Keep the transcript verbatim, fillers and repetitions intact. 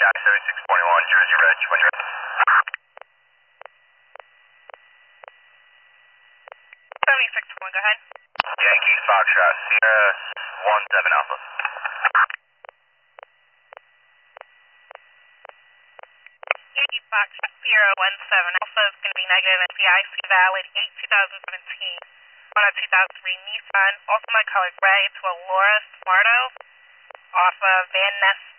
Foxtrot seventy-six twenty-one, Jersey Reg, when you're ready. seventy-six twenty-one, go ahead. Yankee Foxtrot Sierra one seven Alpha. Yankee Foxtrot Sierra one seven Alpha is going to be negative at the I C valid eight two thousand seventeen on a two thousand three Nissan, also my color gray, to a Laura Smarto off of Van Ness